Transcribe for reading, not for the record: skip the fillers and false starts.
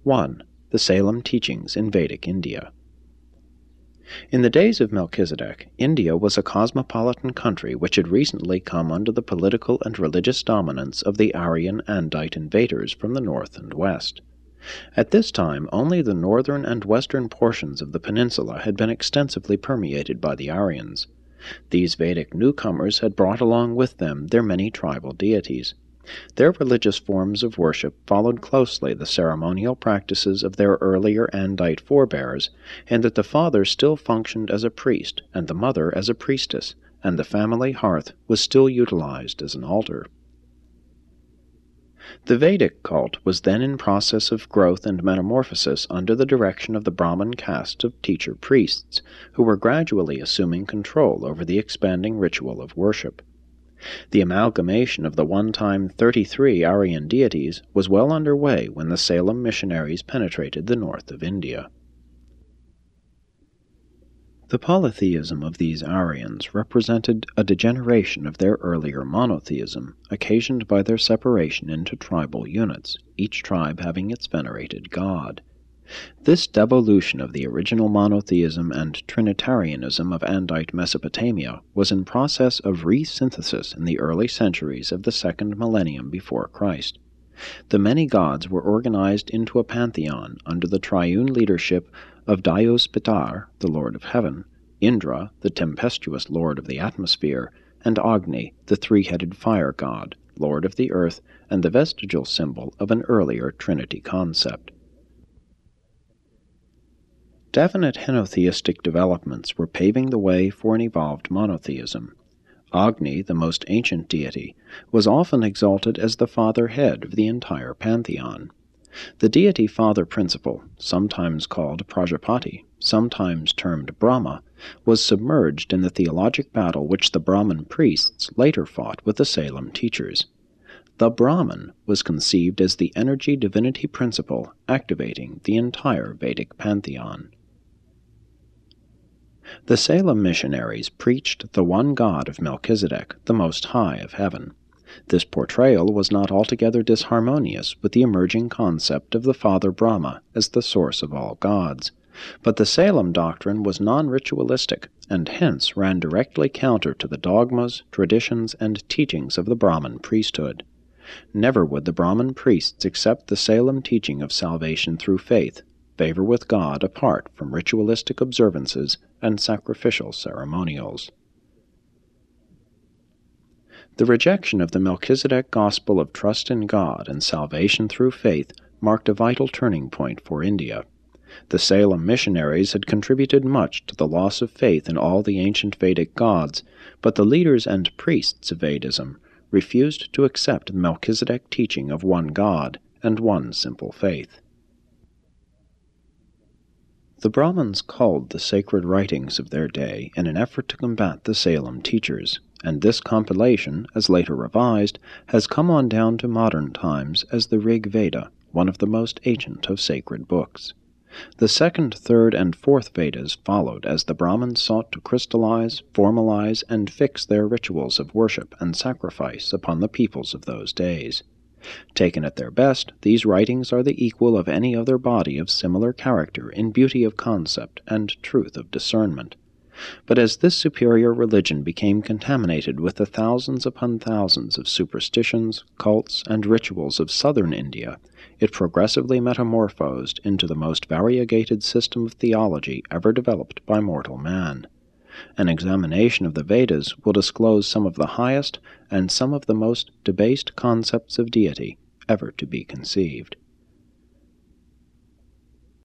1. The Salem Teachings in Vedic India. In the days of Melchizedek, India was a cosmopolitan country which had recently come under the political and religious dominance of the Aryan Andite invaders from the north and west. At this time, only the northern and western portions of the peninsula had been extensively permeated by the Aryans. These Vedic newcomers had brought along with them their many tribal deities. Their religious forms of worship followed closely the ceremonial practices of their earlier Andite forebears, in that the father still functioned as a priest and the mother as a priestess, and the family hearth was still utilized as an altar. The Vedic cult was then in process of growth and metamorphosis under the direction of the Brahmin caste of teacher priests, who were gradually assuming control over the expanding ritual of worship. The amalgamation of the one-time 33 Aryan deities was well underway when the Salem missionaries penetrated the north of India. The polytheism of these Aryans represented a degeneration of their earlier monotheism, occasioned by their separation into tribal units, each tribe having its venerated god. This devolution of the original monotheism and Trinitarianism of Andite Mesopotamia was in process of resynthesis in the early centuries of the second millennium before Christ. The many gods were organized into a pantheon under the triune leadership of Dyaus Pitar, the Lord of Heaven, Indra, the tempestuous Lord of the Atmosphere, and Agni, the three-headed fire god, Lord of the Earth, and the vestigial symbol of an earlier Trinity concept. Definite henotheistic developments were paving the way for an evolved monotheism. Agni, the most ancient deity, was often exalted as the father-head of the entire pantheon. The deity father principle, sometimes called Prajapati, sometimes termed Brahma, was submerged in the theologic battle which the Brahmin priests later fought with the Salem teachers. The Brahman was conceived as the energy-divinity principle activating the entire Vedic pantheon. The Salem missionaries preached the one God of Melchizedek, the Most High of Heaven. This portrayal was not altogether disharmonious with the emerging concept of the Father Brahma as the source of all gods, but the Salem doctrine was non-ritualistic and hence ran directly counter to the dogmas, traditions, and teachings of the Brahmin priesthood. Never would the Brahmin priests accept the Salem teaching of salvation through faith, favor with God apart from ritualistic observances and sacrificial ceremonials. The rejection of the Melchizedek gospel of trust in God and salvation through faith marked a vital turning point for India. The Salem missionaries had contributed much to the loss of faith in all the ancient Vedic gods, but the leaders and priests of Vedism refused to accept the Melchizedek teaching of one God and one simple faith. The Brahmins culled the sacred writings of their day in an effort to combat the Salem teachers, and this compilation, as later revised, has come on down to modern times as the Rig Veda, one of the most ancient of sacred books. The second, third, and fourth Vedas followed as the Brahmins sought to crystallize, formalize, and fix their rituals of worship and sacrifice upon the peoples of those days. Taken at their best, these writings are the equal of any other body of similar character in beauty of concept and truth of discernment. But as this superior religion became contaminated with the thousands upon thousands of superstitions, cults, and rituals of southern India, it progressively metamorphosed into the most variegated system of theology ever developed by mortal man. An examination of the Vedas will disclose some of the highest and some of the most debased concepts of deity ever to be conceived.